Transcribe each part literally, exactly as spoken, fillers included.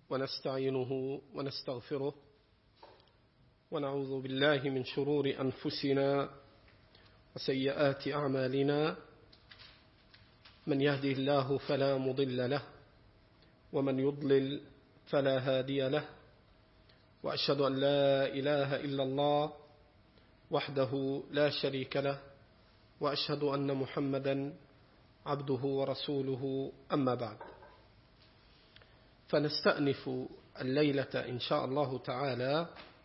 ونستعينه ونستغفره ونعوذ بالله من شرور أنفسنا وسيئات أعمالنا، من يهده الله فلا مضل له ومن يضلل فلا هادي له، وأشهد أن لا إله إلا الله وحده لا شريك له، وأشهد أن محمدا عبده ورسوله. أما بعد، فنستأنف الليلة إن شاء الله تعالى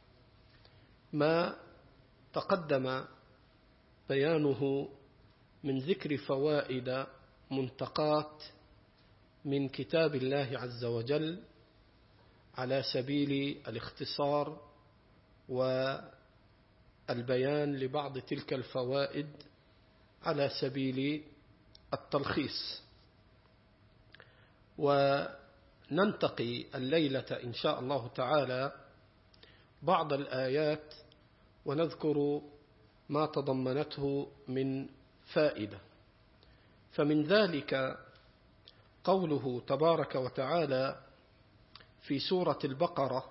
ما تقدم بيانه من ذكر فوائد منتقات من كتاب الله عز وجل على سبيل الاختصار والبيان لبعض تلك الفوائد على سبيل التلخيص. وننتقي الليلة إن شاء الله تعالى بعض الآيات ونذكر ما تضمنته من فائدة. فمن ذلك قوله تبارك وتعالى في سورة البقرة: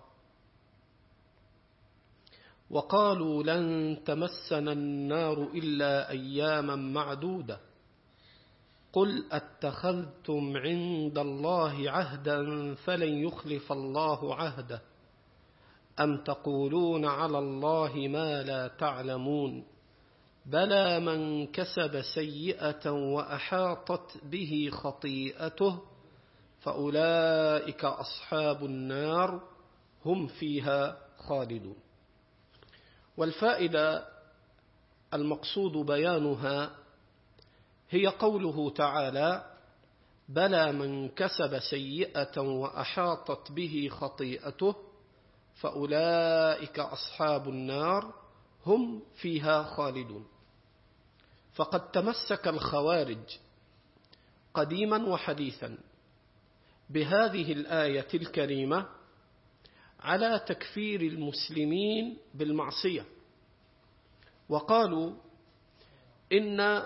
وقالوا لن تمسنا النار إلا أياما معدودة قل أتخذتم عند الله عهدا فلن يخلف الله عهده أم تقولون على الله ما لا تعلمون بلى من كسب سيئة وأحاطت به خطيئته فأولئك أصحاب النار هم فيها خالدون. والفائدة المقصود بيانها هي قوله تعالى: بلى من كسب سيئة وأحاطت به خطيئته فأولئك أصحاب النار هم فيها خالدون. فقد تمسك الخوارج قديما وحديثا بهذه الآية الكريمة على تكفير المسلمين بالمعصية، وقالوا إن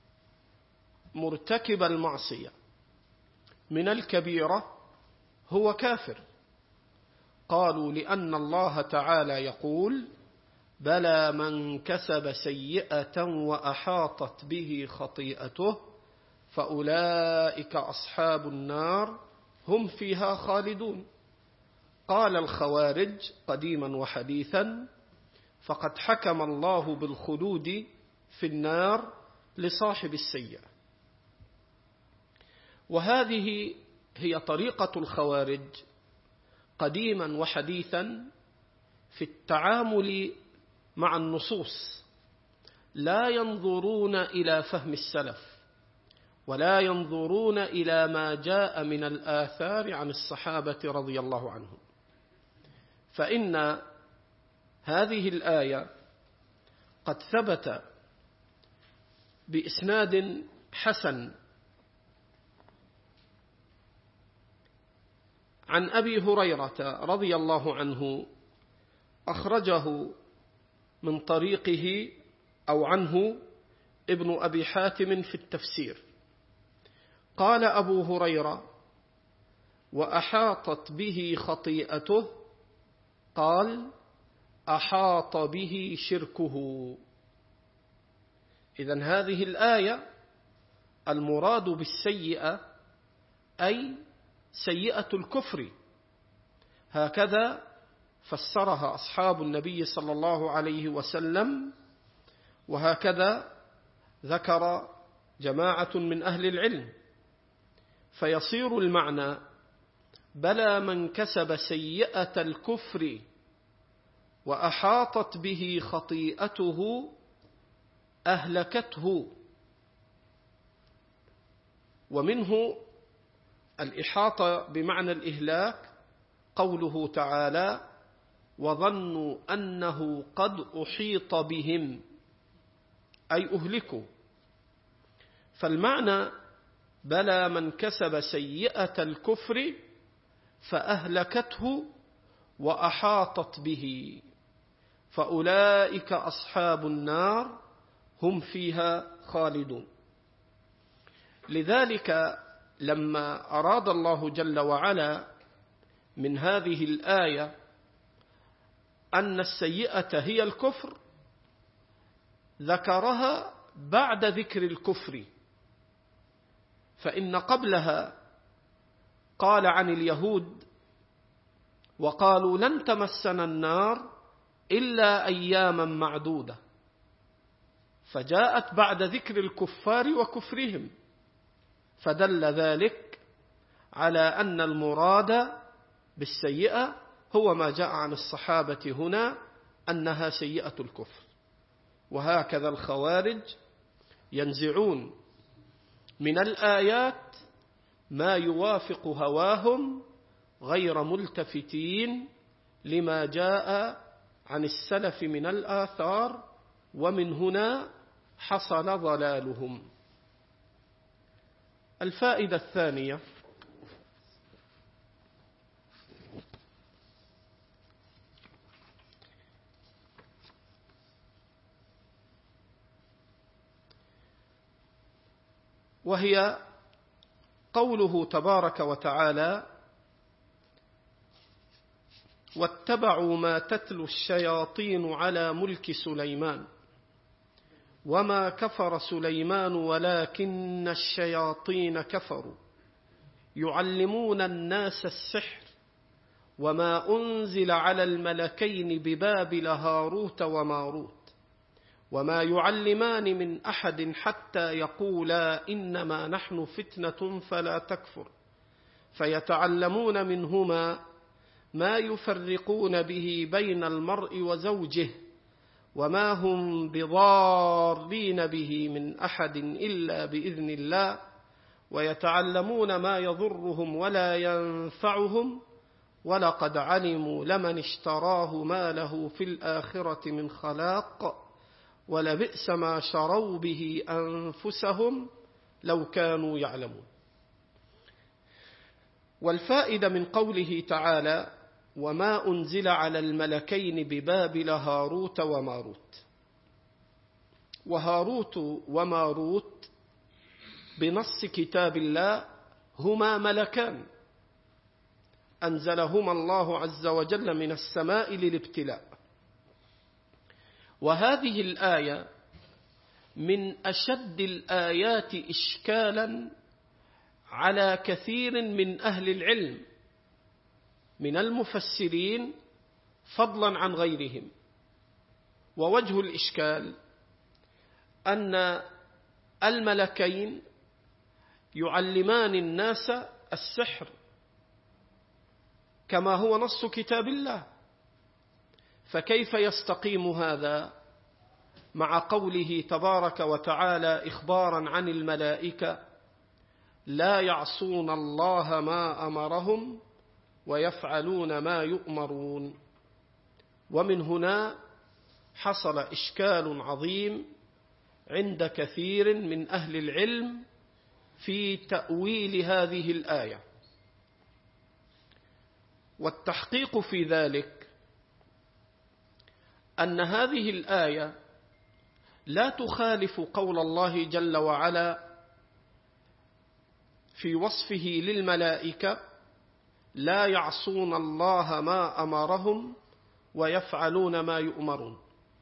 مرتكب المعصية من الكبيرة هو كافر. قالوا لأن الله تعالى يقول: بلى من كسب سيئة وأحاطت به خطيئته فأولئك أصحاب النار هم فيها خالدون. قال الخوارج قديما وحديثا: فقد حكم الله بالخلود في النار لصاحب السيئة. وهذه هي طريقة الخوارج قديما وحديثا في التعامل مع النصوص، لا ينظرون إلى فهم السلف ولا ينظرون إلى ما جاء من الآثار عن الصحابة رضي الله عنهم. فإن هذه الآية قد ثبت بإسناد حسن عن أبي هريرة رضي الله عنه، أخرجه من طريقه أو عنه ابن أبي حاتم في التفسير. قال أبو هريرة: وأحاطت به خطيئته، قال: أحاط به شركه. إذن هذه الآية المراد بالسيئة أي سيئة الكفر، هكذا فسرها أصحاب النبي صلى الله عليه وسلم، وهكذا ذكر جماعة من أهل العلم. فيصير المعنى: بلى من كسب سيئة الكفر وأحاطت به خطيئته أهلكته. ومنه الإحاطة بمعنى الإهلاك، قوله تعالى: وظنوا أنه قد أحيط بهم، أي أهلكوا. فالمعنى: بلى من كسب سيئة الكفر فأهلكته وأحاطت به فأولئك أصحاب النار هم فيها خالدون. لذلك لما أراد الله جل وعلا من هذه الآية أن السيئة هي الكفر ذكرها بعد ذكر الكفر، فإن قبلها قال عن اليهود وقالوا لن تمسنا النار إلا أياما معدودة، فجاءت بعد ذكر الكفار وكفرهم، فدل ذلك على أن المراد بالسيئة هو ما جاء عن الصحابة هنا أنها سيئة الكفر. وهكذا الخوارج ينزعون من الآيات ما يوافق هواهم غير ملتفتين لما جاء عن السلف من الآثار، ومن هنا حصل ضلالهم. الفائدة الثانية: وهي قوله تبارك وتعالى: واتبعوا ما تتلو الشياطين على ملك سليمان وما كفر سليمان ولكن الشياطين كفروا يعلمون الناس السحر وما أنزل على الملكين ببابل هاروت وماروت وما يعلمان من أحد حتى يقولا إنما نحن فتنة فلا تكفر فيتعلمون منهما ما يفرقون به بين المرء وزوجه وما هم بضارين به من أحد إلا بإذن الله ويتعلمون ما يضرهم ولا ينفعهم ولقد علموا لمن اشتراه ما له في الآخرة من خلاق ولبئس ما شروا به أنفسهم لو كانوا يعلمون. والفائدة من قوله تعالى: وما أنزل على الملكين ببابل هاروت وماروت. وهاروت وماروت بنص كتاب الله هما ملكان أنزلهما الله عز وجل من السماء للابتلاء. وهذه الآية من أشد الآيات إشكالا على كثير من أهل العلم من المفسرين فضلا عن غيرهم. ووجه الإشكال أن الملكين يعلمان الناس السحر كما هو نص كتاب الله، فكيف يستقيم هذا مع قوله تبارك وتعالى إخبارا عن الملائكة: لا يعصون الله ما أمرهم ويفعلون ما يؤمرون. ومن هنا حصل إشكال عظيم عند كثير من أهل العلم في تأويل هذه الآية. والتحقيق في ذلك أن هذه الآية لا تخالف قول الله جل وعلا في وصفه للملائكة: لا يعصون الله ما أمرهم ويفعلون ما يؤمرون.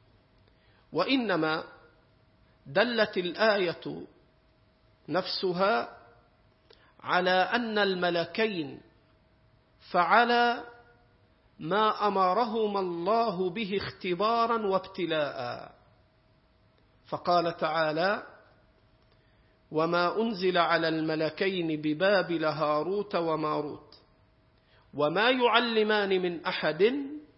وإنما دلت الآية نفسها على أن الملكين فعلا ما أمرهما الله به اختبارا وابتلاء، فقال تعالى: وما أنزل على الملكين ببابل هاروت وماروت وما يعلمان من أحد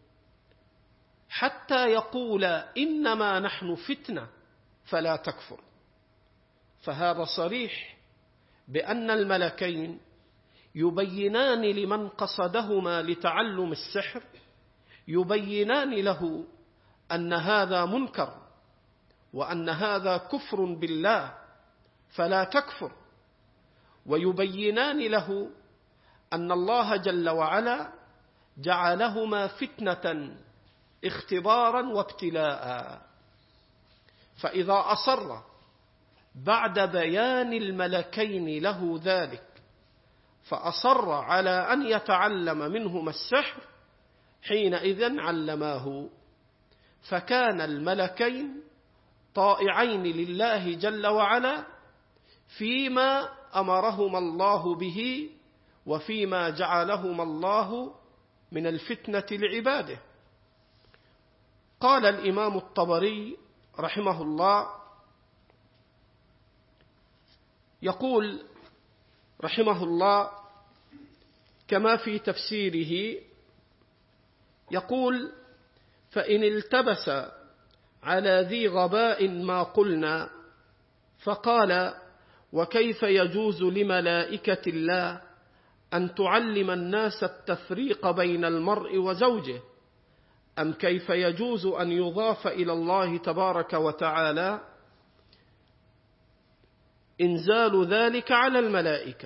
حتى يقولا إنما نحن فتنة فلا تكفر. فهذا صريح بأن الملكين يبينان لمن قصدهما لتعلم السحر، يبينان له أن هذا منكر وأن هذا كفر بالله فلا تكفر، ويبينان له أن الله جل وعلا جعلهما فتنة اختبارا وابتلاء. فإذا أصر بعد بيان الملكين له ذلك فأصر على أن يتعلم منهما السحر، حينئذ علماه، فكان الملكين طائعين لله جل وعلا فيما أمرهما الله به وفيما جعلهما الله من الفتنة لعباده. قال الإمام الطبري رحمه الله، يقول رحمه الله كما في تفسيره، يقول: فإن التبس على ذي غباء ما قلنا، فقال: وكيف يجوز لملائكة الله أن تعلم الناس التفريق بين المرء وزوجه؟ أم كيف يجوز أن يضاف إلى الله تبارك وتعالى إنزال ذلك على الملائكة؟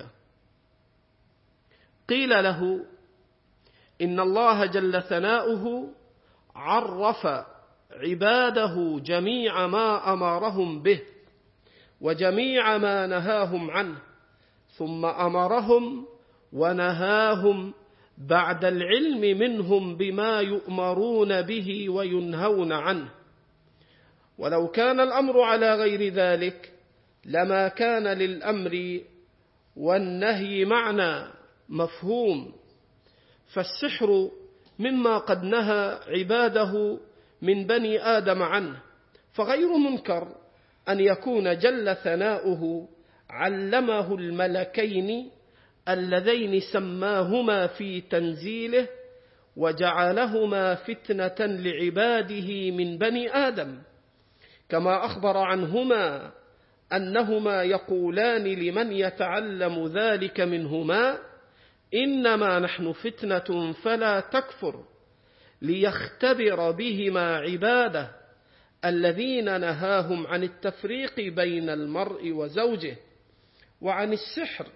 قيل له: إن الله جل ثناؤه عرف عباده جميع ما أمرهم به وجميع ما نهاهم عنه، ثم أمرهم ونهاهم بعد العلم منهم بما يؤمرون به وينهون عنه. ولو كان الأمر على غير ذلك لما كان للأمر والنهي معنى مفهوم. فالسحر مما قد نهى عباده من بني آدم عنه، فغير منكر أن يكون جل ثناؤه علمه الملكين اللذين سماهما في تنزيله وجعلهما فتنة لعباده من بني آدم، كما أخبر عنهما أنهما يقولان لمن يتعلم ذلك منهما: إنما نحن فتنة فلا تكفر، ليختبر بهما عباده الذين نهاهم عن التفريق بين المرء وزوجه وعن السحر،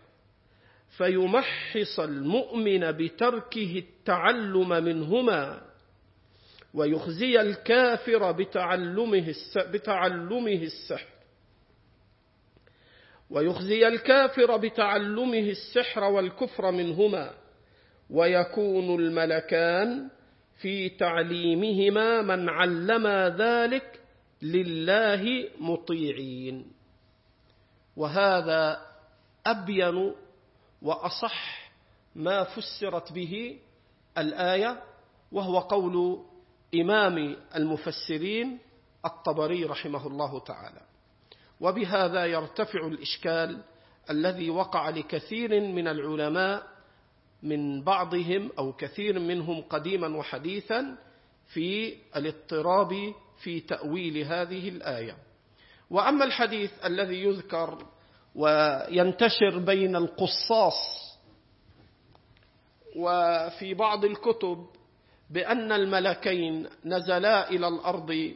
فيمحص المؤمن بتركه التعلم منهما، ويخزي الكافر بتعلمه بتعلمه السحر ويخزي الكافر بتعلمه السحر والكفر منهما، ويكون الملكان في تعليمهما من علم ذلك لله مطيعين. وهذا أبين وأصح ما فسرت به الآية، وهو قول إمام المفسرين الطبري رحمه الله تعالى. وبهذا يرتفع الإشكال الذي وقع لكثير من العلماء، من بعضهم أو كثير منهم قديما وحديثا، في الاضطراب في تأويل هذه الآية. وأما الحديث الذي يذكر وينتشر بين القصاص وفي بعض الكتب بأن الملكين نزلا إلى الأرض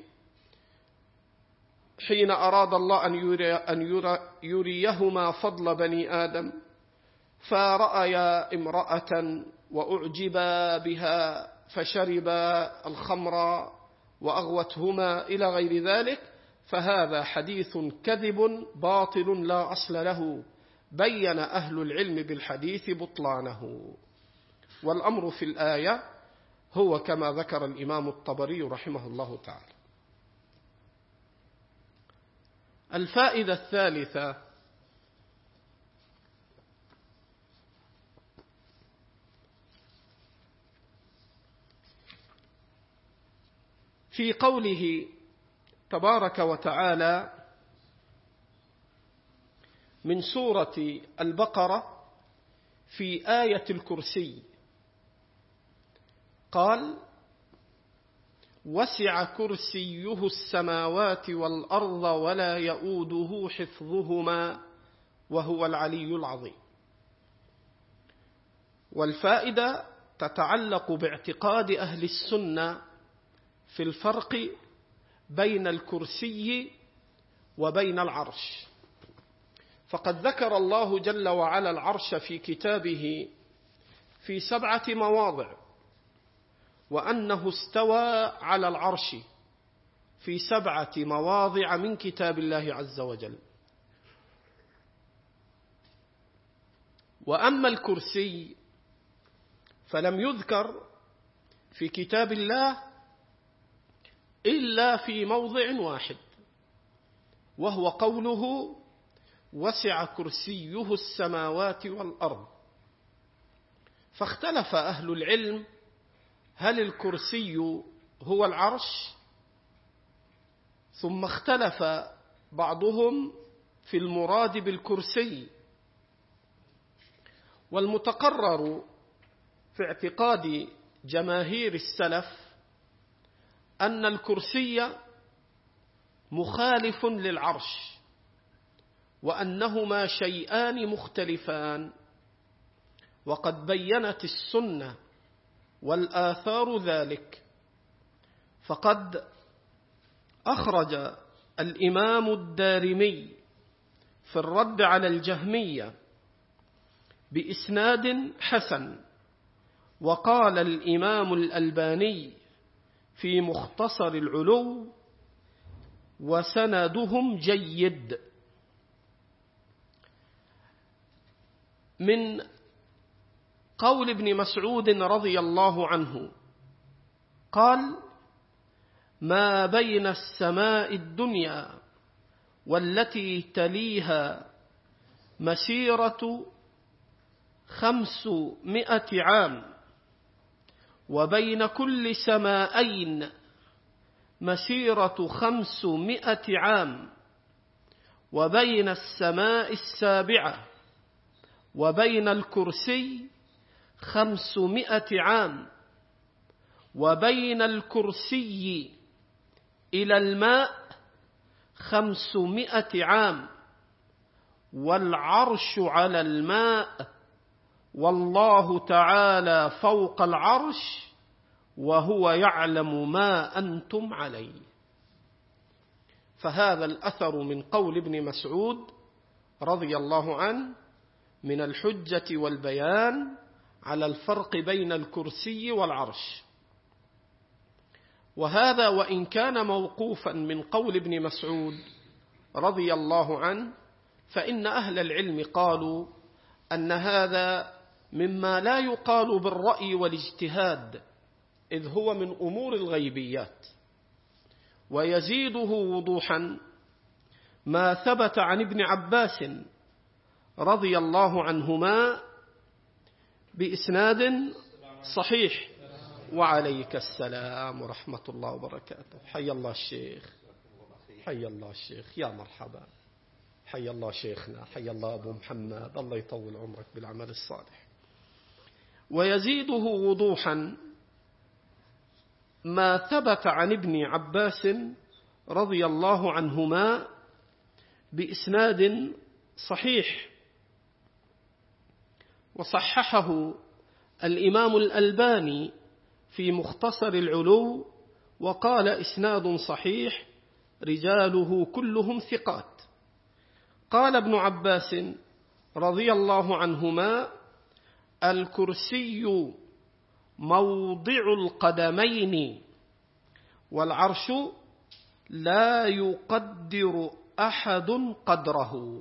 حين أراد الله أن, يري أن يري يريهما فضل بني آدم، فرأيا امرأة وأعجبا بها فشربا الخمر وأغوتهما إلى غير ذلك، فهذا حديث كذب باطل لا أصل له، بين أهل العلم بالحديث بطلانه. والأمر في الآية هو كما ذكر الإمام الطبري رحمه الله تعالى. الفائدة الثالثة: في قوله تبارك وتعالى من سورة البقرة في آية الكرسي، قال: وسع كرسيه السماوات والأرض ولا يؤوده حفظهما وهو العلي العظيم. والفائدة تتعلق باعتقاد أهل السنة في الفرق بين الكرسي وبين العرش. فقد ذكر الله جل وعلا العرش في كتابه في سبعة مواضع، وأنه استوى على العرش في سبعة مواضع من كتاب الله عز وجل. وأما الكرسي فلم يذكر في كتاب الله إلا في موضع واحد، وهو قوله: وسع كرسيه السماوات والأرض. فاختلف أهل العلم هل الكرسي هو العرش؟ ثم اختلف بعضهم في المراد بالكرسي. والمتقرر في اعتقاد جماهير السلف أن الكرسي مخالف للعرش، وأنهما شيئان مختلفان. وقد بينت السنة والآثار ذلك، فقد أخرج الإمام الدارمي في الرد على الجهمية بإسناد حسن، وقال الإمام الألباني في مختصر العلو: وسندهم جيد. من قول ابن مسعود رضي الله عنه قال: ما بين السماء الدنيا والتي تليها مسيرة خمسمائة عام، وبين كل سماءين مسيرة خمسمائة عام، وبين السماء السابعة وبين الكرسي خمسمائة عام، وبين الكرسي إلى الماء خمسمائة عام، والعرش على الماء، والله تعالى فوق العرش، وهو يعلم ما أنتم عليه. فهذا الأثر من قول ابن مسعود رضي الله عنه من الحجة والبيان على الفرق بين الكرسي والعرش. وهذا وإن كان موقوفا من قول ابن مسعود رضي الله عنه، فإن أهل العلم قالوا أن هذا مما لا يقال بالرأي والاجتهاد، إذ هو من أمور الغيبيات. ويزيده وضوحا ما ثبت عن ابن عباس رضي الله عنهما بإسناد صحيح: وعليك السلام ورحمة الله وبركاته. حي الله الشيخ، حي الله الشيخ، يا مرحبا، حي الله شيخنا، حي الله أبو محمد، الله يطول عمرك بالعمل الصالح. ويزيده وضوحا ما ثبت عن ابن عباس رضي الله عنهما بإسناد صحيح، وصححه الإمام الألباني في مختصر العلو، وقال: إسناد صحيح رجاله كلهم ثقات. قال ابن عباس رضي الله عنهما: الكرسي موضع القدمين، والعرش لا يقدر أحد قدره.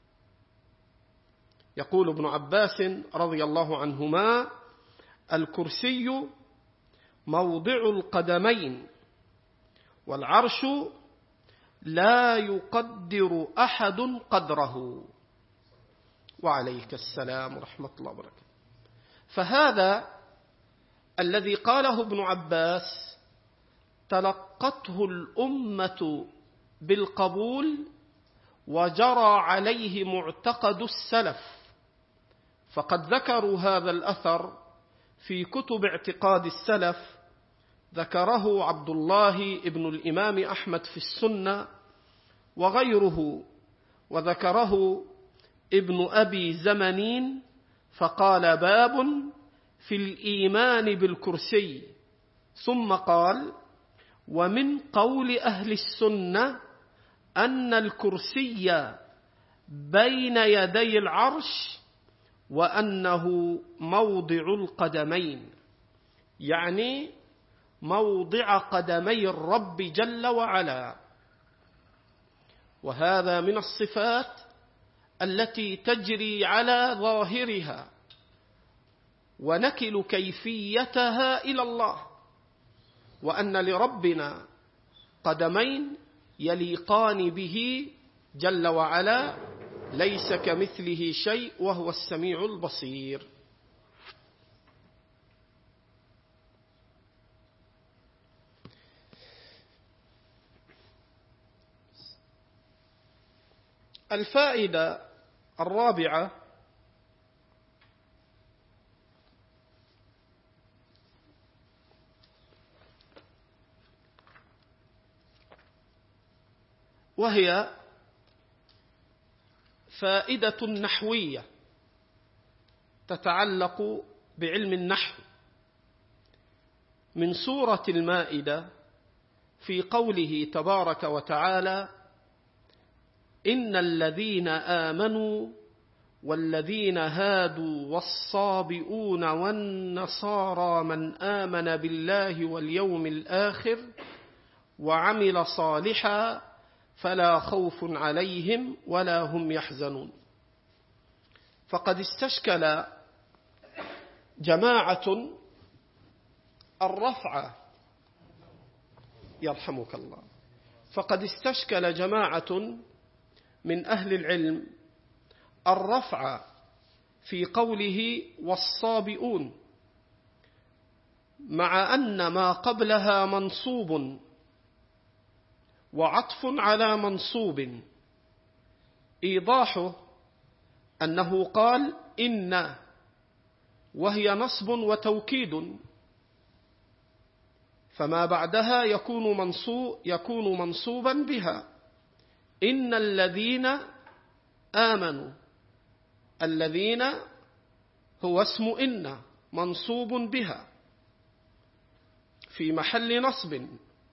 يقول ابن عباس رضي الله عنهما: الكرسي موضع القدمين، والعرش لا يقدر أحد قدره. وعليك السلام ورحمة الله وبركاته. فهذا الذي قاله ابن عباس تلقته الأمة بالقبول، وجرى عليه معتقد السلف. فقد ذكروا هذا الأثر في كتب اعتقاد السلف، ذكره عبد الله ابن الإمام أحمد في السنة وغيره، وذكره ابن أبي زمنين فقال: باب في الإيمان بالكرسي. ثم قال: ومن قول أهل السنة أن الكرسي بين يدي العرش، وأنه موضع القدمين، يعني موضع قدمي الرب جل وعلا. وهذا من الصفات التي تجري على ظاهرها، ونكل كيفيتها إلى الله، وأن لربنا قدمين يليقان به جل وعلا، ليس كمثله شيء وهو السميع البصير. الفائدة الرابعة: وهي فائدة نحوية تتعلق بعلم النحو من سورة المائدة، في قوله تبارك وتعالى: إن الذين آمنوا والذين هادوا والصابئون والنصارى من آمن بالله واليوم الآخر وعمل صالحا فلا خوف عليهم ولا هم يحزنون. فقد استشكل جماعة الرفع، يرحمك الله، فقد استشكل جماعة من أهل العلم الرفع في قوله والصابئون، مع أن ما قبلها منصوب وعطف على منصوب، إيضاحه أنه قال إن، وهي نصب وتوكيد، فما بعدها يكون منصوب يكون منصوبا بها. إن الذين آمنوا، الذين هو اسم إن منصوب بها في محل نصب،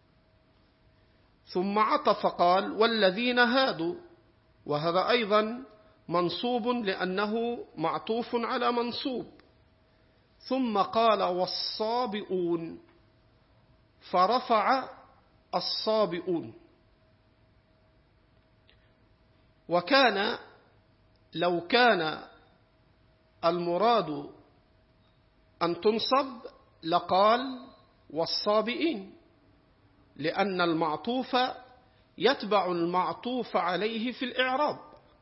ثم عطف قال والذين هادوا، وهذا أيضا منصوب لأنه معطوف على منصوب، ثم قال والصابئون فرفع الصابئون. وكان لو كان المراد أن تنصب لقال والصابئين، لأن المعطوف يتبع المعطوف عليه في الإعراب،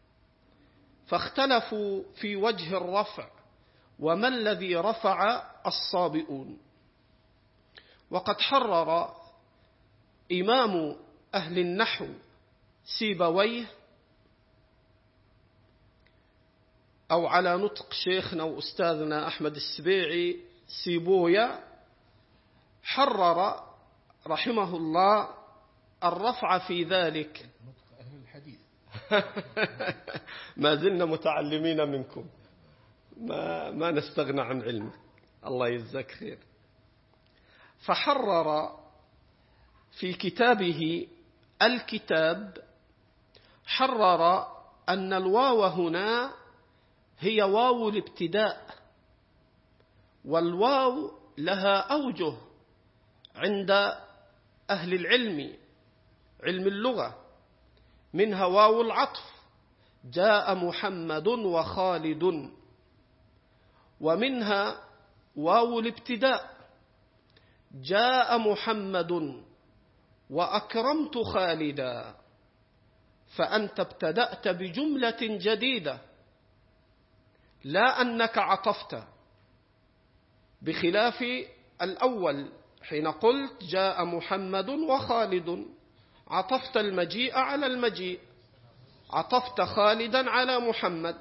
فاختلفوا في وجه الرفع وما الذي رفع الصابئون. وقد حرر إمام أهل النحو سيبويه، أو على نطق شيخنا وأستاذنا أحمد السبيعي سيبويا، حرر رحمه الله الرفع في ذلك. نطق أهل الحديث. ما زلنا متعلمين منكم، ما, ما نستغنى عن علمك، الله يجزاك خير. فحرر في كتابه الكتاب، حرر أن الواو هنا هي واو الابتداء، والواو لها أوجه عند أهل العلم، علم اللغة، منها واو العطف جاء محمد وخالد، ومنها واو الابتداء جاء محمد وأكرمت خالدا، فأنت ابتدأت بجملة جديدة، لا أنك عطفت، بخلاف الأول حين قلت جاء محمد وخالد، عطفت المجيء على المجيء، عطفت خالدا على محمد.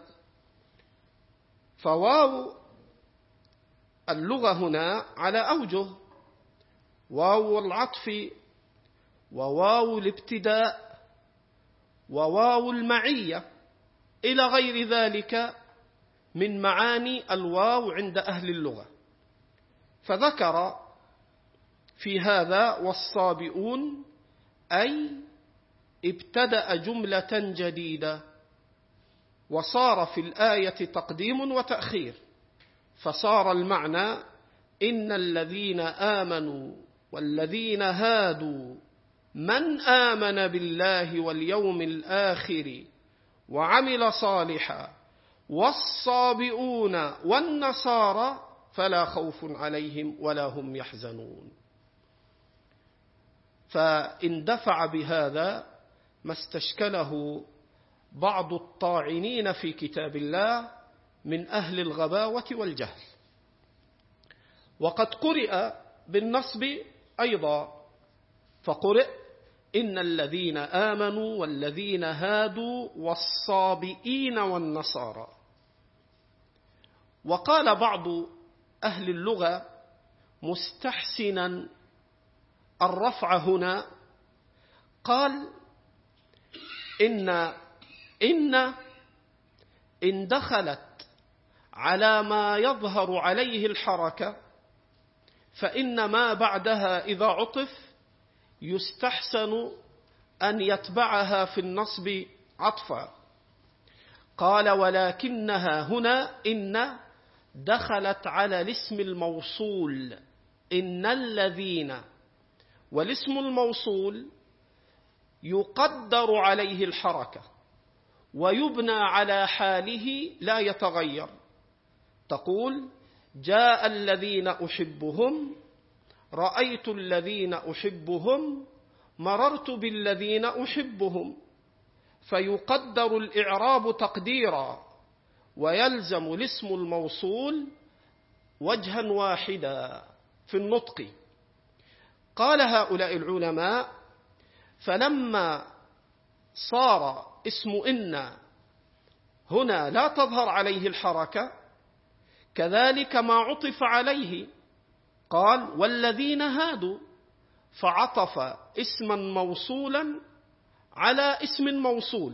فواو اللغة هنا على أوجه: واو العطف، وواو الابتداء، وواو المعية، إلى غير ذلك من معاني الواو عند أهل اللغة. فذكر في هذا والصابئون أي ابتدأ جملة جديدة، وصار في الآية تقديم وتأخير، فصار المعنى إن الذين آمنوا والذين هادوا من آمن بالله واليوم الآخر وعمل صالحا والصابئون والنصارى فلا خوف عليهم ولا هم يحزنون. فاندفع بهذا ما استشكله بعض الطاعنين في كتاب الله من أهل الغباوة والجهل. وقد قرئ بالنصب أيضا، فقرئ إن الذين آمنوا والذين هادوا والصابئين والنصارى. وقال بعض أهل اللغة مستحسنا الرفع هنا، قال إن إن إن دخلت على ما يظهر عليه الحركة فإن ما بعدها إذا عطف يستحسن أن يتبعها في النصب عطفا. قال ولكنها هنا إن دخلت على الاسم الموصول، إن الذين، والاسم الموصول يقدر عليه الحركة ويبنى على حاله لا يتغير. تقول جاء الذين أحبهم، رأيت الذين أحبهم، مررت بالذين أحبهم، فيقدر الإعراب تقديرا ويلزم الاسم الموصول وجها واحدا في النطق. قال هؤلاء العلماء فلما صار اسم إن هنا لا تظهر عليه الحركة كذلك ما عطف عليه، قال والذين هادوا، فعطف اسما موصولا على اسم موصول.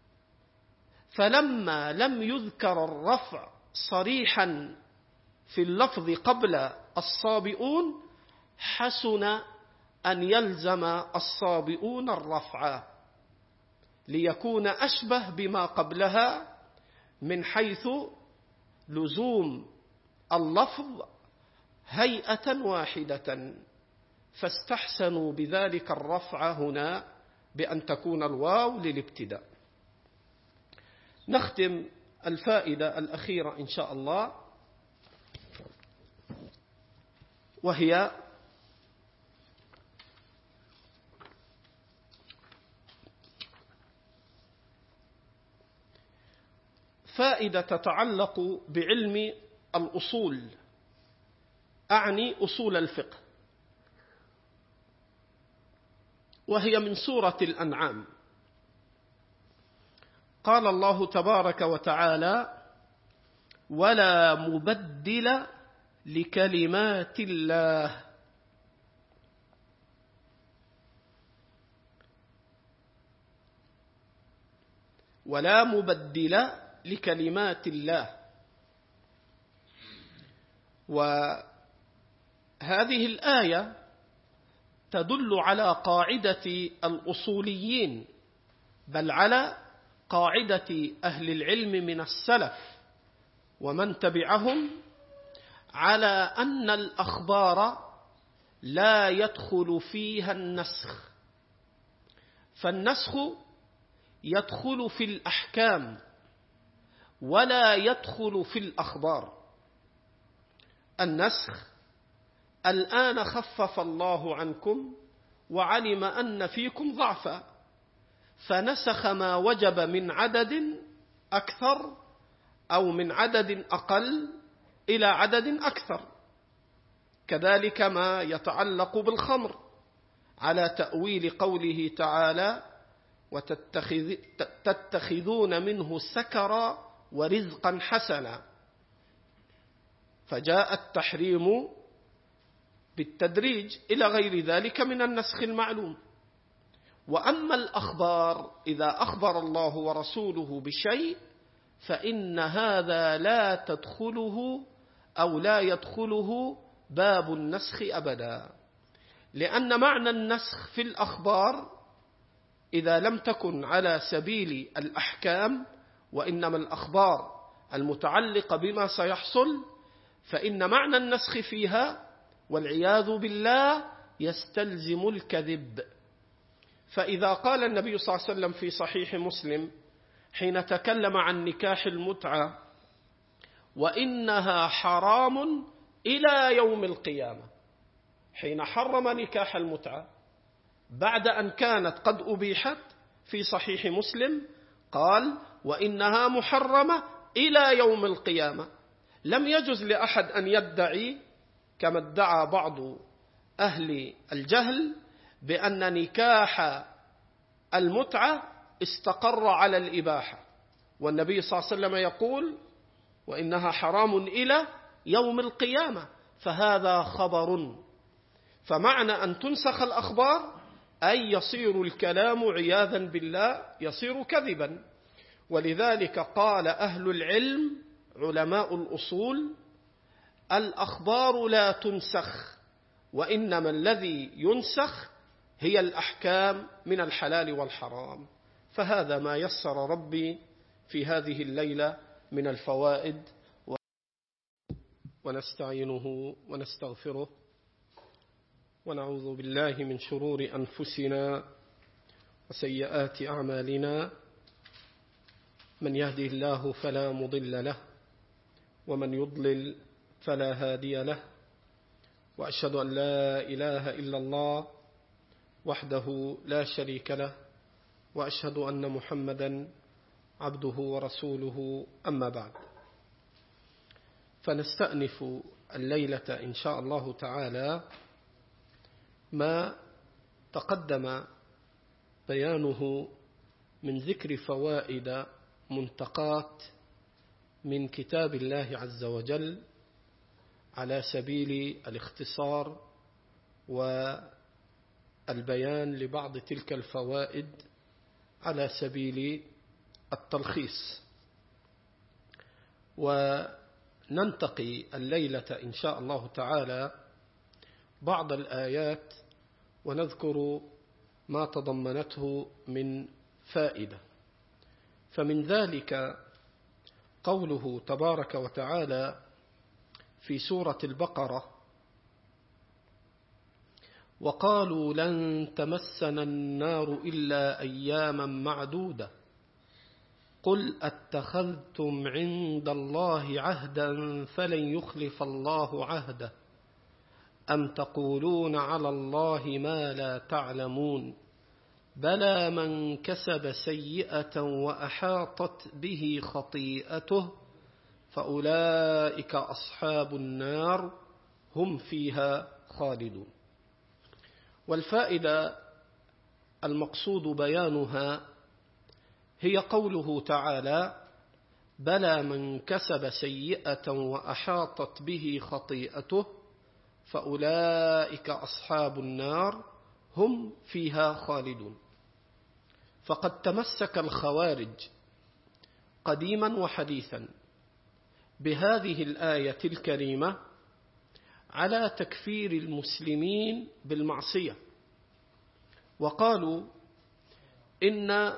فلما لم يذكر الرفع صريحا في اللفظ قبل الصابئون حسن أن يلزم الصابئون الرفع ليكون أشبه بما قبلها من حيث لزوم اللفظ هيئة واحدة، فاستحسنوا بذلك الرفع هنا بأن تكون الواو للابتداء. نختم الفائدة الأخيرة إن شاء الله، وهي فائدة تتعلق بعلم الأصول، أعني أصول الفقه، وهي من سورة الأنعام. قال الله تبارك وتعالى ولا مبدل لكلمات الله ولا مبدل لكلمات الله. وهذه الآية تدل على قاعدة الأصوليين، بل على قاعدة أهل العلم من السلف ومن تبعهم، على أن الأخبار لا يدخل فيها النسخ، فالنسخ يدخل في الأحكام ولا يدخل في الأخبار. النسخ الآن خفف الله عنكم وعلم أن فيكم ضعفا فنسخ ما وجب من عدد أكثر أو من عدد أقل إلى عدد أكثر. كذلك ما يتعلق بالخمر على تأويل قوله تعالى وتتخذون منه سكرا ورزقا حسنا، فجاء التحريم بالتدريج إلى غير ذلك من النسخ المعلوم. وأما الأخبار إذا أخبر الله ورسوله بشيء فإن هذا لا تدخله أو لا يدخله باب النسخ أبدا، لأن معنى النسخ في الأخبار إذا لم تكن على سبيل الأحكام وإنما الأخبار المتعلقة بما سيحصل، فإن معنى النسخ فيها والعياذ بالله يستلزم الكذب. فإذا قال النبي صلى الله عليه وسلم في صحيح مسلم حين تكلم عن نكاح المتعة وإنها حرام إلى يوم القيامة، حين حرم نكاح المتعة بعد أن كانت قد أبيحت في صحيح مسلم قال وإنها محرمة إلى يوم القيامة. لم يجوز لأحد أن يدعي كما ادعى بعض أهل الجهل بأن نكاح المتعة استقر على الإباحة، والنبي صلى الله عليه وسلم يقول وإنها حرام إلى يوم القيامة، فهذا خبر. فمعنى أن تنسخ الأخبار أي يصير الكلام عياذا بالله يصير كذبا. ولذلك قال أهل العلم علماء الأصول الأخبار لا تنسخ، وإنما الذي ينسخ هي الأحكام من الحلال والحرام. فهذا ما يسر ربي في هذه الليلة من الفوائد، ونستعينه ونستغفره ونعوذ بالله من شرور أنفسنا وسيئات أعمالنا، من يهده الله فلا مضل له ومن يضلل فلا هادي له، وأشهد أن لا إله إلا الله وحده لا شريك له، وأشهد أن محمدا عبده ورسوله. أما بعد، فنستأنف الليلة إن شاء الله تعالى ما تقدم بيانه من ذكر فوائد منتقات من كتاب الله عز وجل على سبيل الاختصار والبيان لبعض تلك الفوائد على سبيل التلخيص. وننتقي الليلة إن شاء الله تعالى بعض الآيات ونذكر ما تضمنته من فائدة. فمن ذلك قوله تبارك وتعالى في سورة البقرة وقالوا لن تمسنا النار إلا أياما معدودة قل أتخذتم عند الله عهدا فلن يخلف الله عهده أم تقولون على الله ما لا تعلمون بلى من كسب سيئة وأحاطت به خطيئته فأولئك أصحاب النار هم فيها خالدون. والفائدة المقصود بيانها هي قوله تعالى بلى من كسب سيئة وأحاطت به خطيئته فأولئك أصحاب النار هم فيها خالدون. فقد تمسك الخوارج قديما وحديثا بهذه الآية الكريمة على تكفير المسلمين بالمعصية، وقالوا إن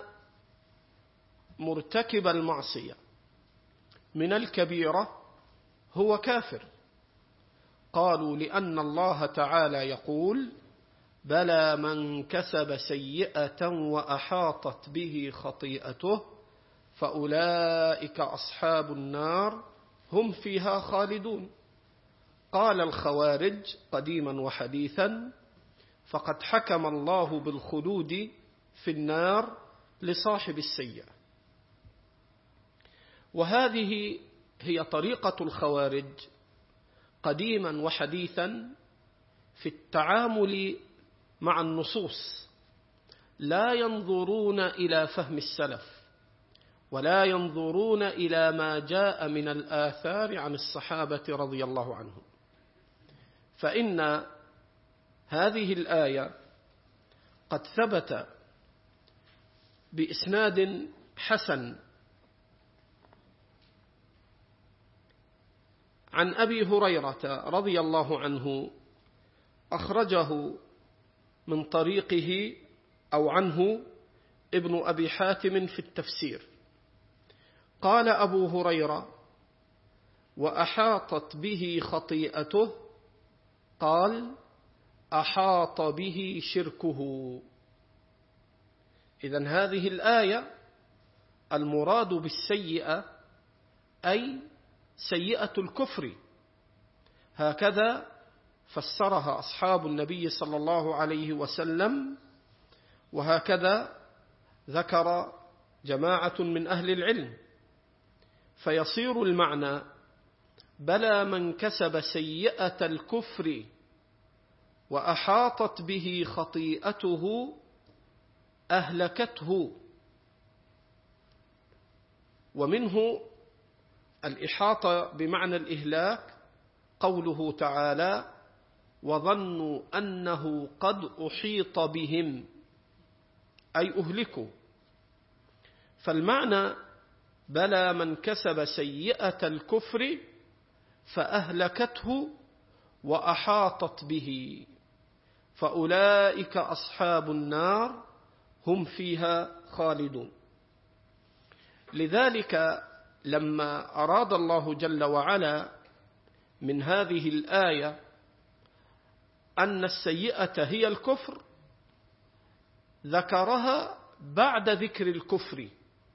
مرتكب المعصية من الكبيرة هو كافر. قالوا لأن الله تعالى يقول بلى من كسب سيئة وأحاطت به خطيئته فأولئك أصحاب النار هم فيها خالدون. قال الخوارج قديما وحديثا فقد حكم الله بالخلود في النار لصاحب السيئة. وهذه هي طريقة الخوارج قديما وحديثا في التعامل مع النصوص، لا ينظرون إلى فهم السلف ولا ينظرون إلى ما جاء من الآثار عن الصحابة رضي الله عنهم. فإن هذه الآية قد ثبت بإسناد حسن عن أبي هريرة رضي الله عنه، أخرجه من طريقه أو عنه ابن أبي حاتم في التفسير. قال أبو هريرة وأحاطت به خطيئته، قال أحاط به شركه. إذن هذه الآية المراد بالسيئة أي سيئة الكفر، هكذا فسرها أصحاب النبي صلى الله عليه وسلم، وهكذا ذكر جماعة من أهل العلم. فيصير المعنى: بلى من كسب سيئة الكفر وأحاطت به خطيئته أهلكته. ومنه الإحاطة بمعنى الإهلاك، قوله تعالى: وظنوا أنه قد أحيط بهم، أي أهلكوا. فالمعنى: بلى من كسب سيئة الكفر فأهلكته وأحاطت به، فأولئك أصحاب النار هم فيها خالدون. لذلك لما أراد الله جل وعلا من هذه الآية أن السيئة هي الكفر، ذكرها بعد ذكر الكفر.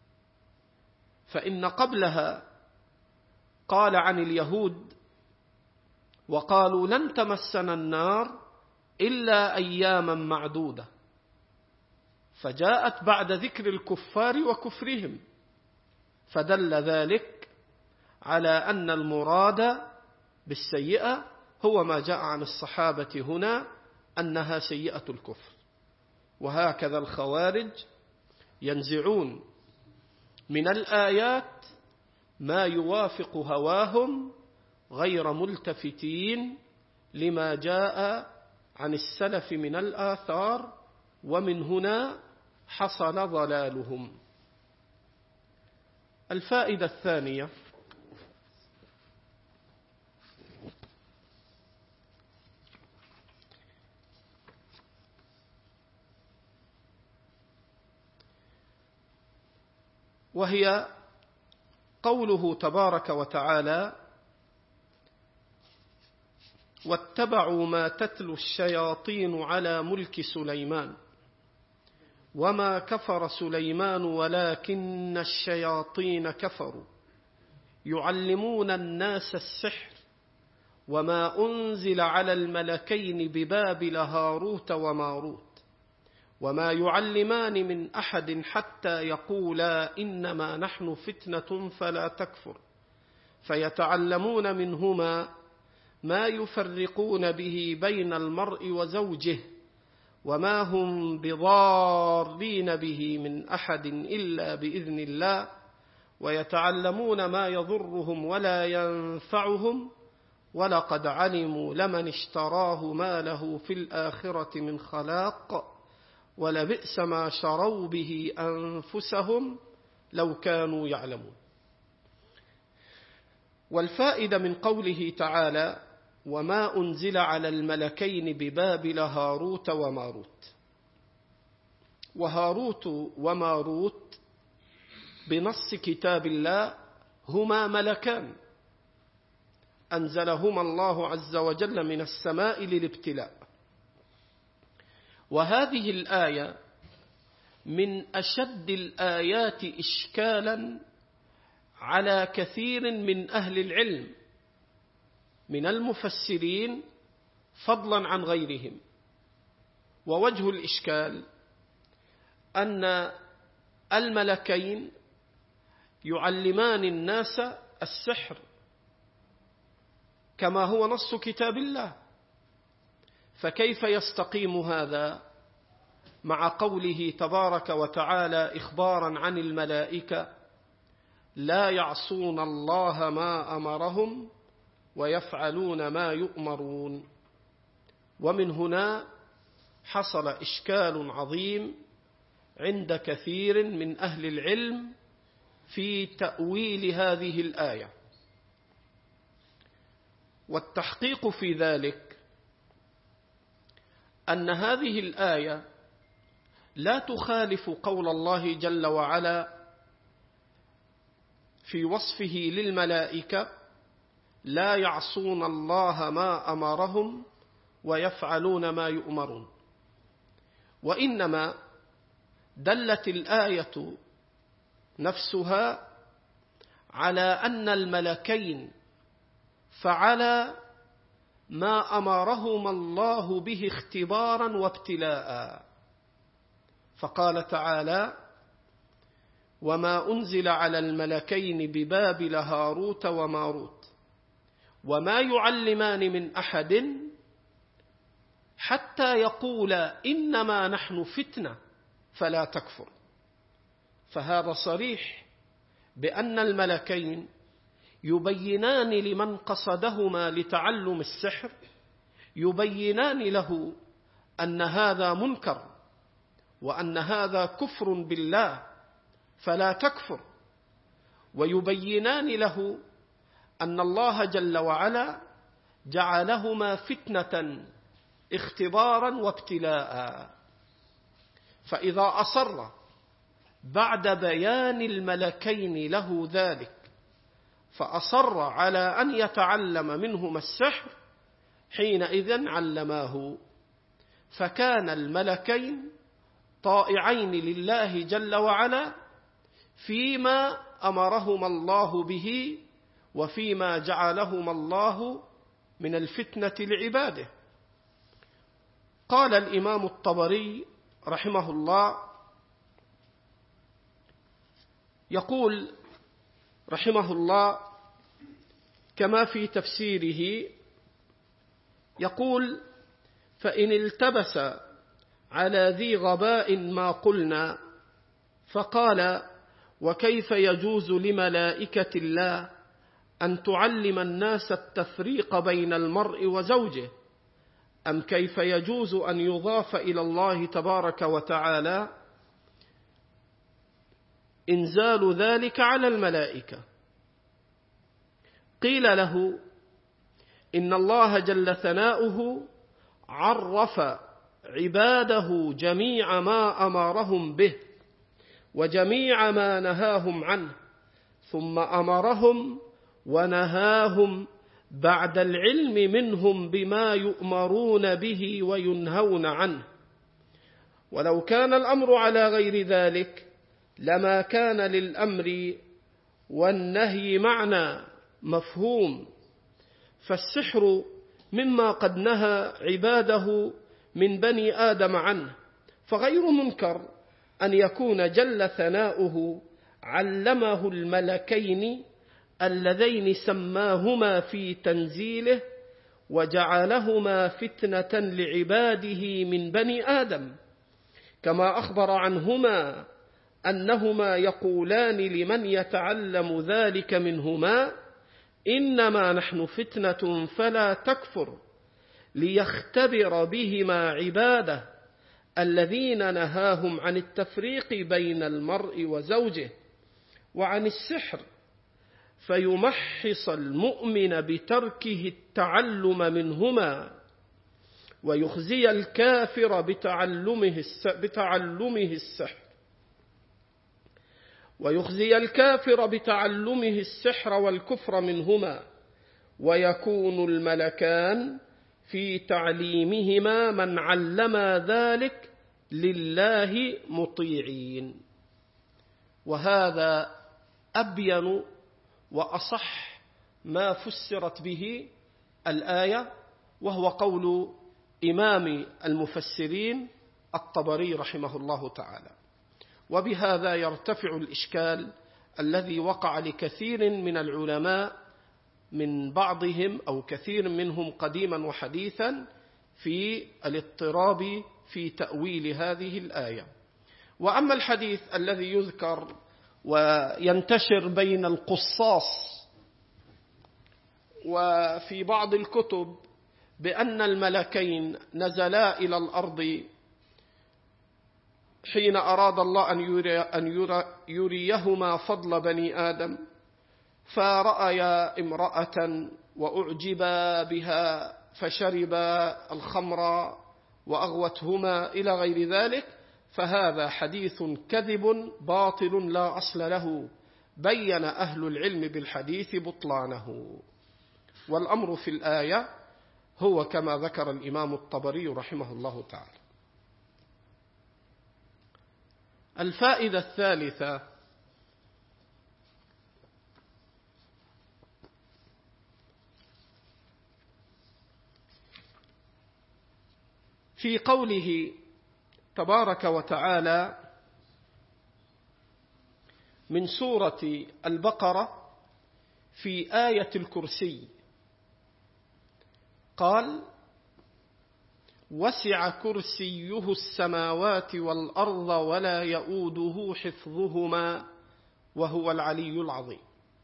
فإن قبلها قال عن اليهود: وقالوا لن تمسنا النار إلا أياما معدودة، فجاءت بعد ذكر الكفار وكفرهم، فدل ذلك على أن المراد بالسيئة هو ما جاء عن الصحابة هنا أنها سيئة الكفر. وهكذا الخوارج ينزعون من الآيات ما يوافق هواهم غير ملتفتين لما جاء عن السلف من الآثار، ومن هنا حصل ضلالهم. الفائدة الثانية: وهي قوله تبارك وتعالى: واتبعوا ما تتلو الشياطين على ملك سليمان وما كفر سليمان ولكن الشياطين كفروا يعلمون الناس السحر وما أنزل على الملكين ببابل هاروت وماروت وما يعلمان من أحد حتى يقولا إنما نحن فتنة فلا تكفر فيتعلمون منهما ما يفرقون به بين المرء وزوجه وما هم بضارين به من أحد إلا بإذن الله ويتعلمون ما يضرهم ولا ينفعهم ولقد علموا لمن اشتراه ما له في الآخرة من خلاق ولبئس ما شروا به أنفسهم لو كانوا يعلمون. والفائدة من قوله تعالى: وما أنزل على الملكين ببابل هاروت وماروت. وهاروت وماروت بنص كتاب الله هما ملكان أنزلهما الله عز وجل من السماء للابتلاء. وهذه الآية من أشد الآيات إشكالا على كثير من أهل العلم من المفسرين فضلا عن غيرهم. ووجه الإشكال أن الملكين يعلمان الناس السحر كما هو نص كتاب الله، فكيف يستقيم هذا مع قوله تبارك وتعالى إخبارا عن الملائكة: لا يعصون الله ما أمرهم ويفعلون ما يؤمرون. ومن هنا حصل إشكال عظيم عند كثير من أهل العلم في تأويل هذه الآية. والتحقيق في ذلك أن هذه الآية لا تخالف قول الله جل وعلا في وصفه للملائكة: لا يعصون الله ما أمرهم ويفعلون ما يؤمرون. وإنما دلت الآية نفسها على أن الملكين فعلا ما أمرهما الله به اختبارا وابتلاء، فقال تعالى: وما أنزل على الملكين ببابل هاروت وماروت وما يعلمان من أحد حتى يقولا إنما نحن فتنة فلا تكفر. فهذا صريح بأن الملكين يبينان لمن قصدهما لتعلم السحر، يبينان له أن هذا منكر وأن هذا كفر بالله فلا تكفر، ويبينان له أن الله جل وعلا جعلهما فتنة اختبارا وابتلاء. فإذا أصر بعد بيان الملكين له ذلك فأصر على أن يتعلم منهما السحر، حينئذ علماه، فكان الملكين طائعين لله جل وعلا فيما أمرهما الله به وفيما جعلهما الله من الفتنة لعباده. قال الإمام الطبري رحمه الله، يقول رحمه الله كما في تفسيره، يقول: فإن التبس على ذي غباء ما قلنا، فقال: وكيف يجوز لملائكة الله أن تعلم الناس التفريق بين المرء وزوجه؟ أم كيف يجوز أن يضاف إلى الله تبارك وتعالى إنزال ذلك على الملائكة؟ قيل له: إن الله جل ثناؤه عرف عباده جميع ما أمرهم به وجميع ما نهاهم عنه، ثم أمرهم ونهاهم بعد العلم منهم بما يؤمرون به وينهون عنه. ولو كان الأمر على غير ذلك لما كان للأمر والنهي معنى مفهوم. فالسحر مما قد نهى عباده من بني آدم عنه، فغير منكر أن يكون جل ثناؤه علمه الملكين اللذين سماهما في تنزيله وجعلهما فتنة لعباده من بني آدم، كما أخبر عنهما أنهما يقولان لمن يتعلم ذلك منهما: إنما نحن فتنة فلا تكفر، ليختبر بهما عباده الذين نهاهم عن التفريق بين المرء وزوجه وعن السحر، فيمحص المؤمن بتركه التعلم منهما، ويخزي الكافر بتعلمه بتعلمه السحر ويخزي الكافر بتعلمه السحر والكفر منهما، ويكون الملكان في تعليمهما من علم ذلك لله مطيعين. وهذا أبين وأصح ما فسرت به الآية، وهو قول إمام المفسرين الطبري رحمه الله تعالى. وبهذا يرتفع الإشكال الذي وقع لكثير من العلماء، من بعضهم أو كثير منهم قديما وحديثا، في الاضطراب في تأويل هذه الآية. وأما الحديث الذي يذكر وينتشر بين القصاص وفي بعض الكتب بأن الملكين نزلا إلى الأرض حين أراد الله أن, يري أن يري يريهما فضل بني آدم، فرأيا امرأة وأعجبا بها فشربا الخمر وأغوتهما إلى غير ذلك، فهذا حديث كذب باطل لا أصل له، بين أهل العلم بالحديث بطلانه. والأمر في الآية هو كما ذكر الإمام الطبري رحمه الله تعالى. الفائدة الثالثة: في قوله تبارك وتعالى من سورة البقرة في آية الكرسي قال: وسع كرسيه السماوات والأرض ولا يؤوده حفظهما وهو العلي العظيم.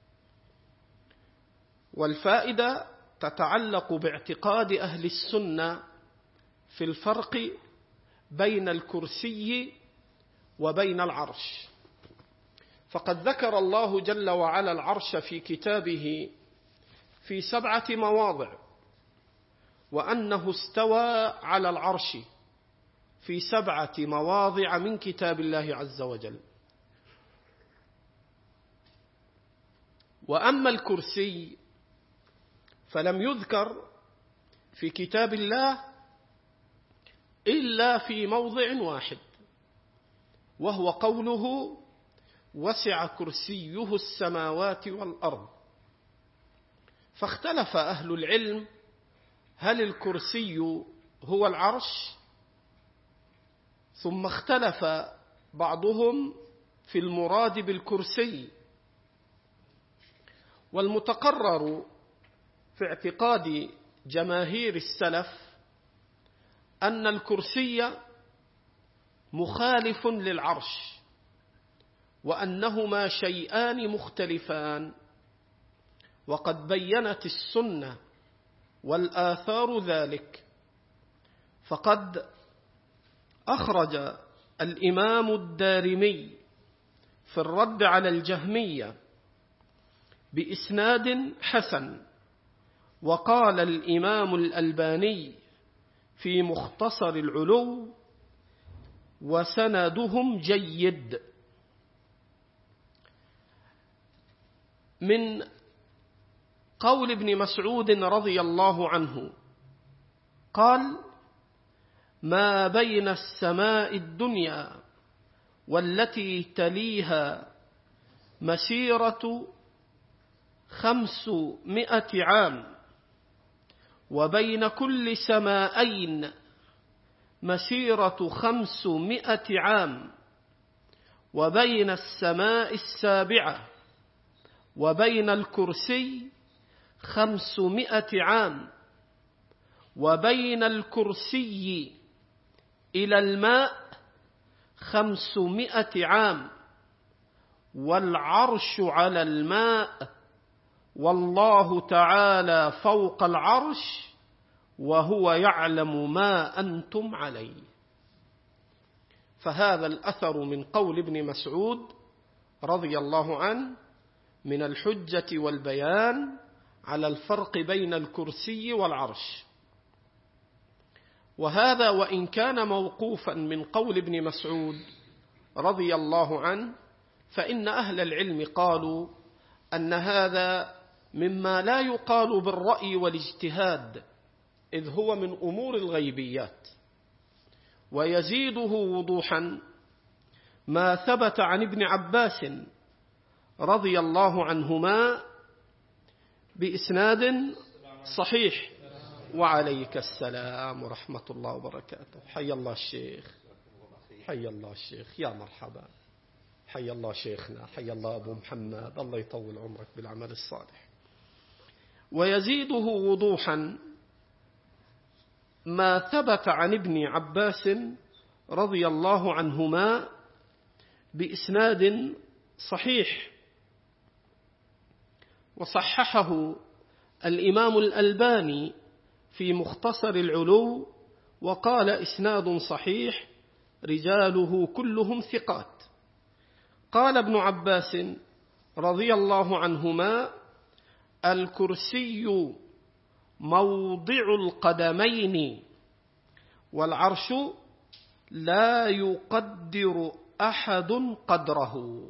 والفائدة تتعلق باعتقاد أهل السنة في الفرق بين الكرسي وبين العرش. فقد ذكر الله جل وعلا العرش في كتابه في سبعة مواضع، وأنه استوى على العرش في سبعة مواضع من كتاب الله عز وجل. وأما الكرسي فلم يذكر في كتاب الله إلا في موضع واحد، وهو قوله: وسع كرسيه السماوات والأرض. فاختلف أهل العلم هل الكرسي هو العرش؟ ثم اختلف بعضهم في المراد بالكرسي. والمتقرر في اعتقاد جماهير السلف أن الكرسي مخالف للعرش، وأنهما شيئان مختلفان. وقد بينت السنة والآثار ذلك. فقد أخرج الإمام الدارمي في الرد على الجهمية بإسناد حسن، وقال الإمام الألباني في مختصر العلو: وسندهم جيد. من قول ابن مسعود رضي الله عنه قال: ما بين السماء الدنيا والتي تليها مسيرة خمسمائة عام، وبين كل سماءين مسيرة خمسمائة عام، وبين السماء السابعة وبين الكرسي خمسمائة عام، وبين الكرسي إلى الماء خمسمائة عام، والعرش على الماء، والله تعالى فوق العرش وهو يعلم ما أنتم عليه. فهذا الأثر من قول ابن مسعود رضي الله عنه من الحجة والبيان على الفرق بين الكرسي والعرش. وهذا وإن كان موقوفا من قول ابن مسعود رضي الله عنه، فإن أهل العلم قالوا أن هذا مما لا يقال بالرأي والاجتهاد، إذ هو من أمور الغيبيات. ويزيده وضوحا ما ثبت عن ابن عباس رضي الله عنهما بإسناد صحيح: وعليك السلام ورحمة الله وبركاته. حي الله الشيخ، حي الله الشيخ، يا مرحبا، حي الله شيخنا، حي الله أبو محمد، الله يطول عمرك بالعمل الصالح. ويزيده وضوحا ما ثبت عن ابن عباس رضي الله عنهما بإسناد صحيح، وصححه الإمام الألباني في مختصر العلو، وقال: إسناد صحيح رجاله كلهم ثقات. قال ابن عباس رضي الله عنهما: الكرسي موضع القدمين، والعرش لا يقدر أحد قدره.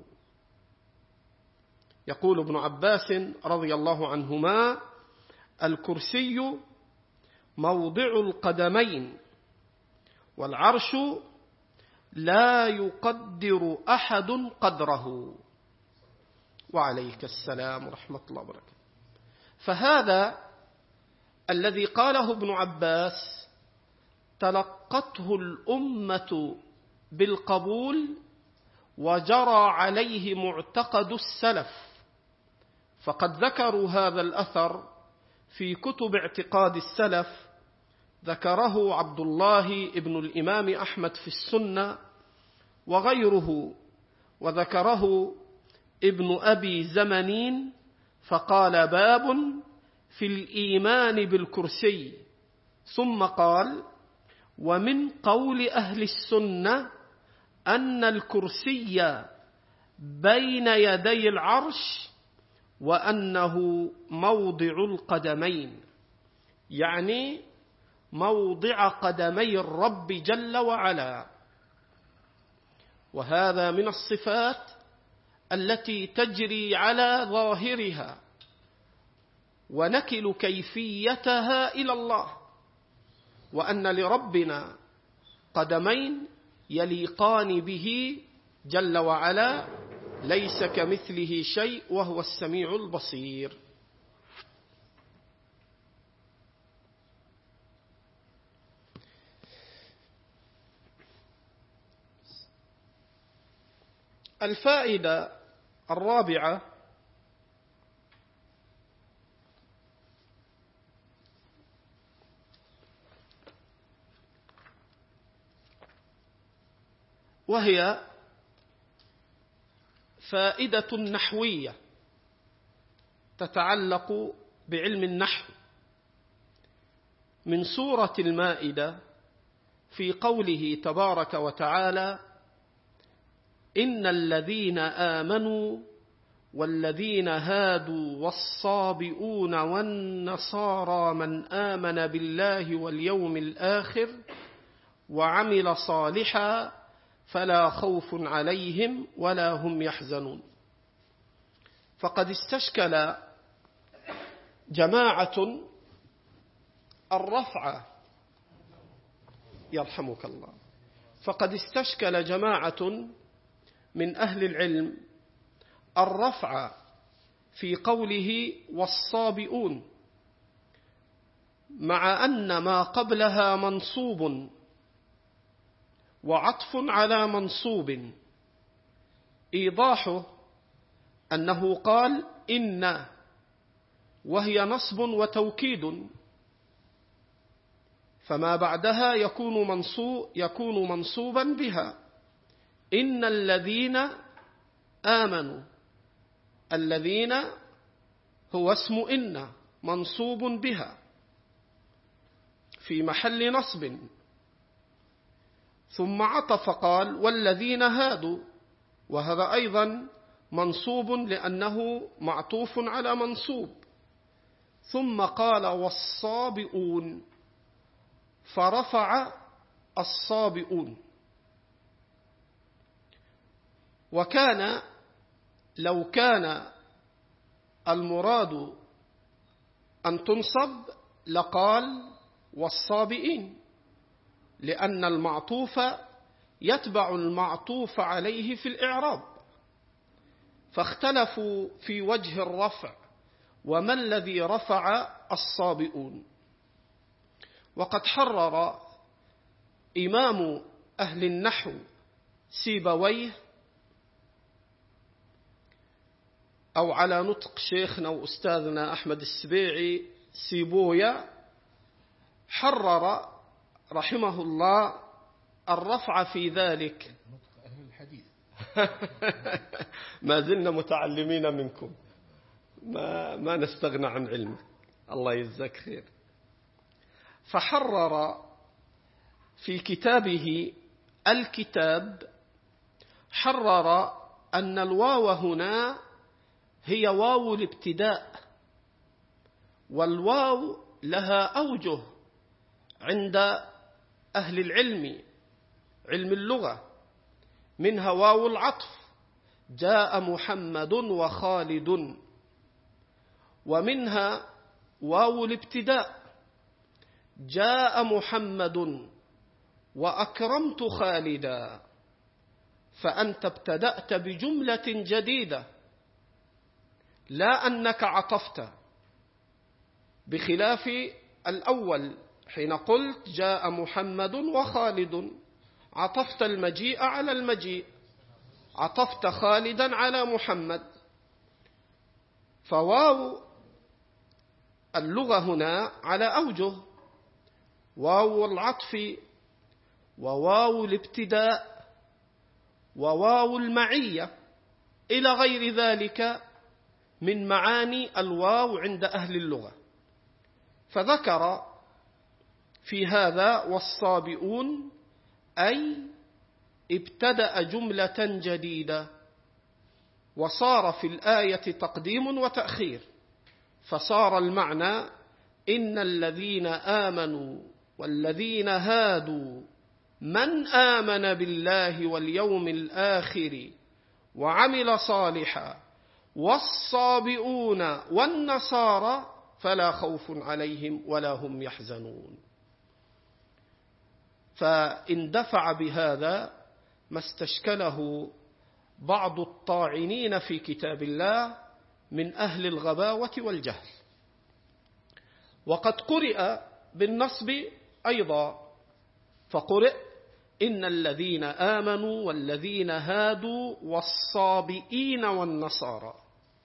يقول ابن عباس رضي الله عنهما: الكرسي موضع القدمين، والعرش لا يقدر أحد قدره. وعليك السلام ورحمة الله وبركاته. فهذا الذي قاله ابن عباس تلقته الأمة بالقبول وجرى عليه معتقد السلف، فقد ذكروا هذا الأثر في كتب اعتقاد السلف. ذكره عبد الله ابن الإمام أحمد في السنة وغيره، وذكره ابن أبي زمنين فقال: باب في الإيمان بالكرسي، ثم قال: ومن قول أهل السنة أن الكرسي بين يدي العرش وأنه موضع القدمين، يعني موضع قدمي الرب جل وعلا. وهذا من الصفات التي تجري على ظاهرها، ونكل كيفيتها إلى الله، وأن لربنا قدمين يليقان به جل وعلا، ليس كمثله شيء وهو السميع البصير. الفائدة الرابعة: وهي فائدة نحوية تتعلق بعلم النحو من سورة المائدة، في قوله تبارك وتعالى: إن الذين آمنوا والذين هادوا والصابئون والنصارى من آمن بالله واليوم الآخر وعمل صالحا فلا خوف عليهم ولا هم يحزنون. فقد استشكل جماعة الرفع، يرحمك الله، فقد استشكل جماعة من أهل العلم الرفع في قوله والصابئون، مع أن ما قبلها منصوب وعطف على منصوب، إيضاحه أنه قال إن، وهي نصب وتوكيد، فما بعدها يكون منصوب يكون منصوبا بها. إن الذين آمنوا، الذين هو اسم إن منصوب بها في محل نصب، ثم عطف قال والذين هادوا، وهذا أيضا منصوب لأنه معطوف على منصوب، ثم قال والصابئون فرفع الصابئون. وكان لو كان المراد أن تنصب لقال والصابئين، لأن المعطوف يتبع المعطوف عليه في الإعراب، فاختلفوا في وجه الرفع وما الذي رفع الصابئون. وقد حرر إمام أهل النحو سيبويه، أو على نطق شيخنا وأستاذنا أحمد السبيعي سيبويا، حرر رحمه الله الرفع في ذلك. نطق أهل الحديث. ما زلنا متعلمين منكم، ما, ما نستغنى عن علمك، الله يجزاك خير. فحرر في كتابه الكتاب، حرر أن الواو هنا هي واو الابتداء، والواو لها أوجه عند أهل العلم، علم اللغة، منها واو العطف، جاء محمد وخالد، ومنها واو الابتداء، جاء محمد وأكرمت خالدا، فأنت ابتدأت بجملة جديدة، لا أنك عطفت، بخلاف الأول حين قلت جاء محمد وخالد، عطفت المجيء على المجيء، عطفت خالدا على محمد. فواو اللغة هنا على أوجه: واو العطف، وواو الابتداء، وواو المعية، إلى غير ذلك من معاني الواو عند أهل اللغة. فذكر في هذا والصابئون أي ابتدأ جملة جديدة، وصار في الآية تقديم وتأخير، فصار المعنى إن الذين آمنوا والذين هادوا من آمن بالله واليوم الآخر وعمل صالحا والصابئون والنصارى فلا خوف عليهم ولا هم يحزنون. فاندفع بهذا ما استشكله بعض الطاعنين في كتاب الله من أهل الغباوة والجهل. وقد قرئ بالنصب أيضا، فقرئ إن الذين آمنوا والذين هادوا والصابئين والنصارى.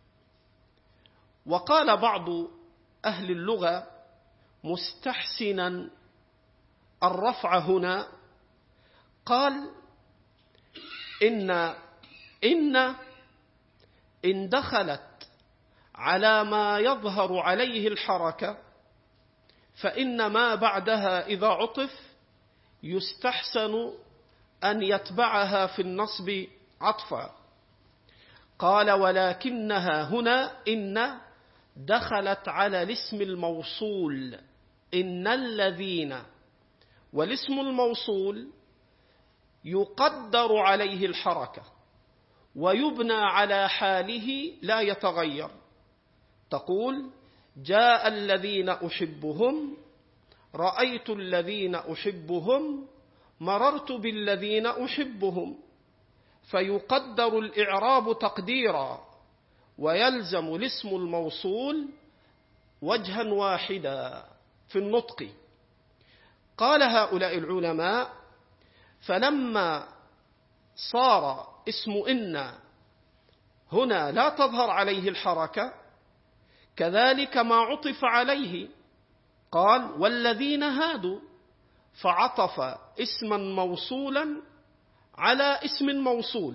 وقال بعض أهل اللغة مستحسنا الرفع هنا، قال إن إن إن دخلت على ما يظهر عليه الحركة فإن ما بعدها إذا عطف يستحسن أن يتبعها في النصب عطفا. قال ولكنها هنا إن دخلت على الاسم الموصول إن الذين، والاسم الموصول يقدر عليه الحركة ويبنى على حاله لا يتغير. تقول جاء الذين أحبهم، رأيت الذين أحبهم، مررت بالذين أحبهم، فيقدر الإعراب تقديرا ويلزم الاسم الموصول وجها واحدا في النطق. قال هؤلاء العلماء فلما صار اسم إن هنا لا تظهر عليه الحركة كذلك ما عطف عليه، قال والذين هادوا، فعطف اسما موصولا على اسم موصول.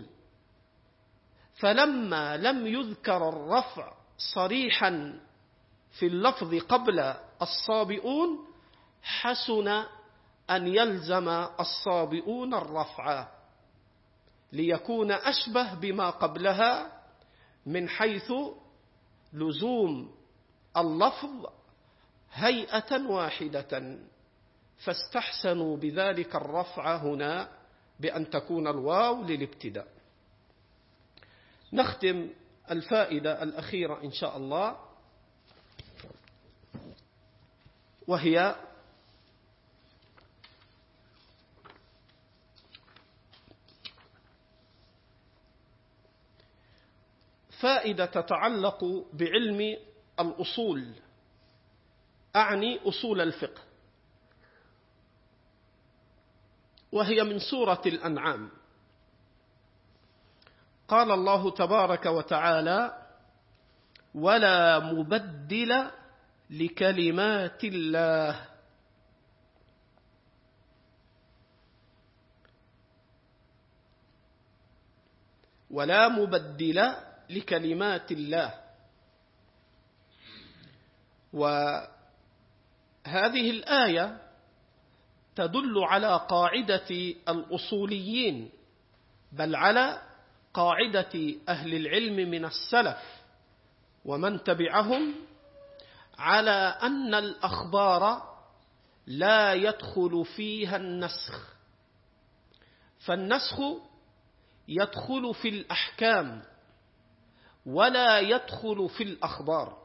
فلما لم يذكر الرفع صريحا في اللفظ قبل الصابئون حسن أن يلزم الصابئون الرفع ليكون أشبه بما قبلها من حيث لزوم اللفظ هيئة واحدة، فاستحسنوا بذلك الرفع هنا بأن تكون الواو للابتداء. نختم الفائدة الأخيرة إن شاء الله، وهي فائدة تتعلق بعلم الأصول، أعني أصول الفقه، وهي من سورة الأنعام. قال الله تبارك وتعالى ولا مبدل لكلمات الله. ولا مبدل لكلمات الله. وهذه الآية تدل على قاعدة الأصوليين، بل على قاعدة أهل العلم من السلف ومن تبعهم، على أن الأخبار لا يدخل فيها النسخ. فالنسخ يدخل في الأحكام ولا يدخل في الأخبار.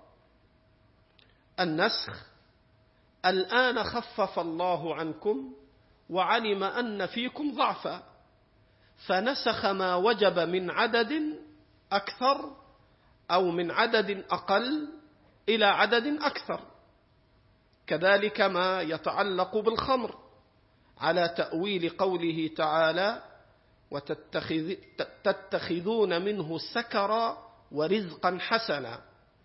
النسخ الآن خفف الله عنكم وعلم أن فيكم ضعفا فنسخ ما وجب من عدد أكثر أو من عدد أقل إلى عدد أكثر. كذلك ما يتعلق بالخمر على تأويل قوله تعالى وتتخذون منه سكرا ورزقا حسنا،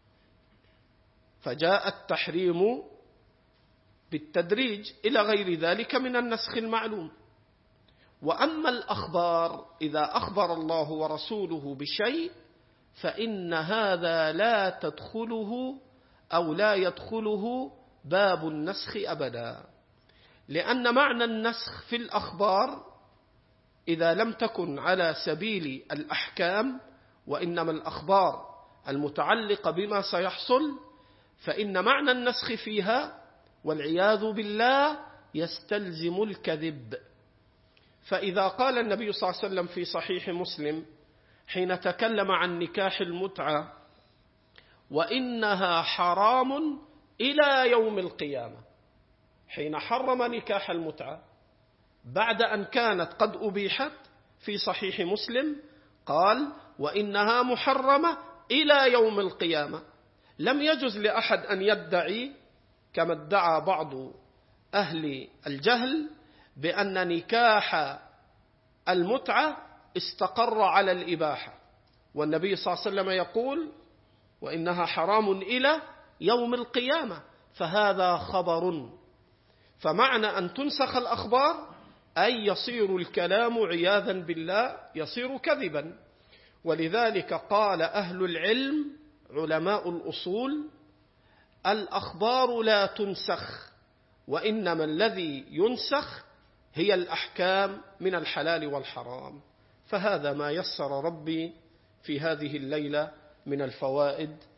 فجاء التحريم بالتدريج إلى غير ذلك من النسخ المعلوم. وأما الأخبار إذا أخبر الله ورسوله بشيء فإن هذا لا تدخله أو لا يدخله باب النسخ أبدا، لأن معنى النسخ في الأخبار إذا لم تكن على سبيل الأحكام وإنما الأخبار المتعلقة بما سيحصل، فإن معنى النسخ فيها والعياذ بالله يستلزم الكذب. فإذا قال النبي صلى الله عليه وسلم في صحيح مسلم حين تكلم عن نكاح المتعة وإنها حرام إلى يوم القيامة، حين حرم نكاح المتعة بعد أن كانت قد أبيحت في صحيح مسلم قال وإنها محرمة إلى يوم القيامة، لم يجز لأحد أن يدعي كما ادعى بعض أهل الجهل بأن نكاح المتعة استقر على الإباحة، والنبي صلى الله عليه وسلم يقول وإنها حرام إلى يوم القيامة، فهذا خبر. فمعنى أن تنسخ الأخبار أي يصير الكلام عياذا بالله يصير كذبا. ولذلك قال أهل العلم علماء الأصول الأخبار لا تنسخ، وإنما الذي ينسخ هي الأحكام من الحلال والحرام. فهذا ما يسر ربي في هذه الليلة من الفوائد